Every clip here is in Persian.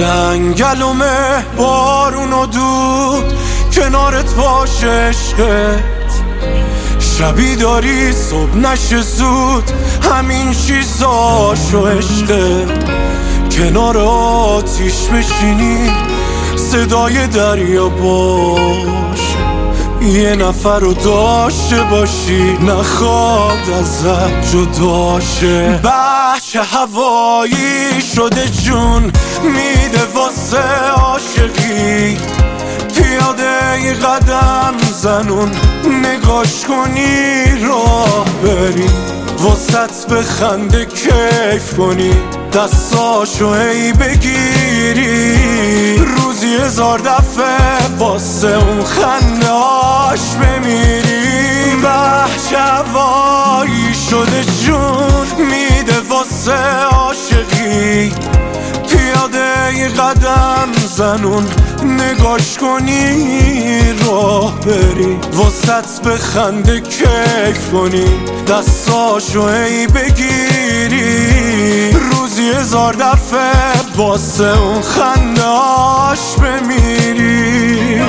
جنگلومه بارون و دود کنارت باشه عشقت، شبی داری صبح نشه زود همین چیزاشو عشقت، کنار آتیش بشینی صدای دریا باشه، یه نفر رو داشته باشی نخواد ازت جداشه. بچه هوایی شده جون میده واسه عاشقی، پیاده ی قدم زنون نگاش کنی راه بری، واسط بخنده کیف کنی دستاشو ای بگیری، روزی 1000 دفعه واسه اون خنده هاش بمیری. بچه هوایی شده جون میده واسه عاشقی، پیاده ی قدم زنون نگاش کنی راه بری، واسط بخنده کیف کنی دستاشو ای بگیری، روزی 1000 دفعه واسه اون خنده هاش بمیری.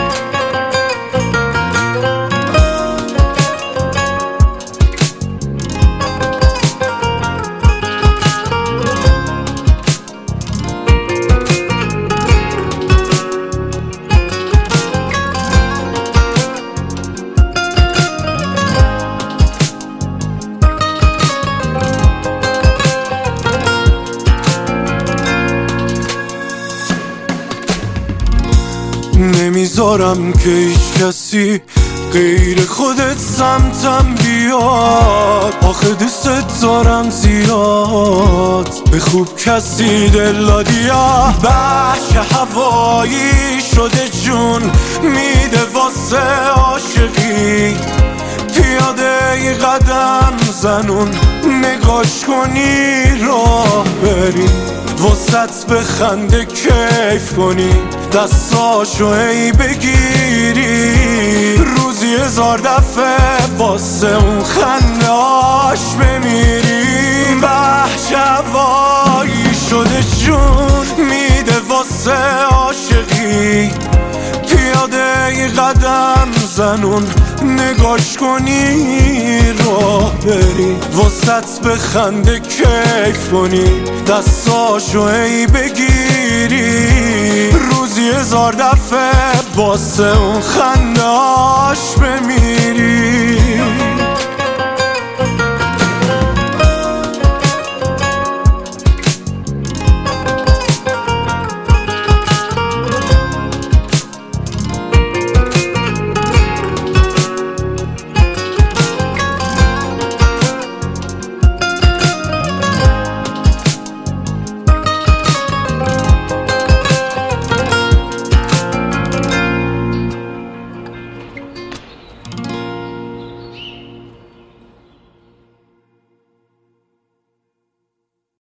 نمیذارم که هیچ کسی غیر خودت سمتم بیاد، آخه دوست دارم زیاد به خوب کسی دل دادیا. بچه هوایی شده جون میده واسه عاشقی، پیاده ی قدم زنون نگاش کنی راه بری، واسط بخنده کیف کنی دستاشو ای بگیری، روزی 1000 دفعه واسه اون خنده هاش بمیری. بچه هوایی شده جون میده واسه عاشقی، پیاده ی قدم زنون نگاش کنی راه بری، واسط بخنده کیف کنی دستاشو ای بگیری، روزی 1000 دفعه واسه اون خنده هاش